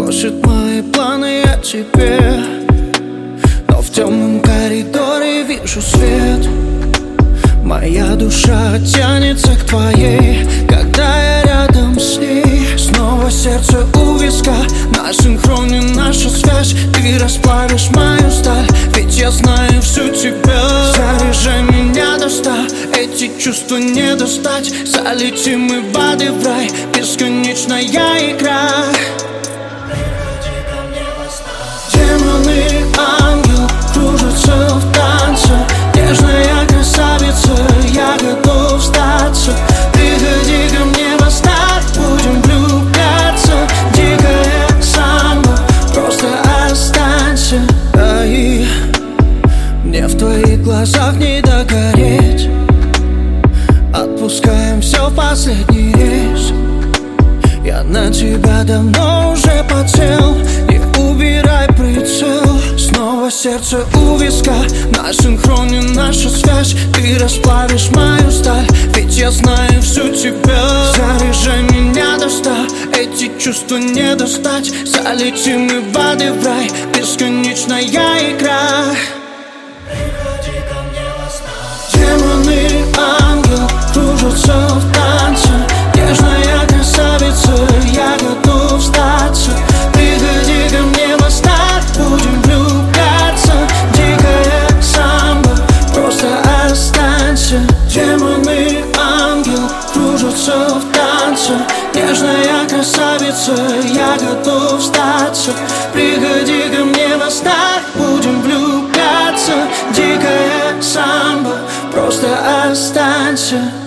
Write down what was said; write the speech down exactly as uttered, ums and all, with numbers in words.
рушит мои планы о тебе. Но в темном коридоре вижу свет. Моя душа тянется к твоей, когда я рядом с ней. Снова сердце у виска, на синхроне наша связь. Ты расплавишь мою сталь, ведь я знаю всю тебя. Заряжай меня до ста, эти чувства не достать. Залетим мы в ады в рай, бесконечная игра. Демоны, ангел кружатся в танце. Нежная красавица, я готов сдаться. Приходи ко мне во снах, будем влюбляться. Дикая самба, просто останься. Да и мне в твоих глазах не догореть. Отпускаем все в последний рейс. Я на тебя давно уже подсел. Не убирай прицел. Снова сердце у виска, на синхроне наша связь. Ты расплавишь мою сталь, ведь я знаю всю тебя. Заряжай меня до ста, эти чувства не достать. Залетим мы в ады в рай, бесконечная игра. Приходи ко мне во снах. Демоны, ангел кружатся в танце. Нежная красавица, я готов сдаться. Приходи ко мне во снах, будем влюбляться. Дикая самба, просто останься. Демоны, ангел кружатся в танце. Нежная красавица, я готов сдаться. Приходи ко мне во снах, будем влюбляться. Дикая самба, просто останься.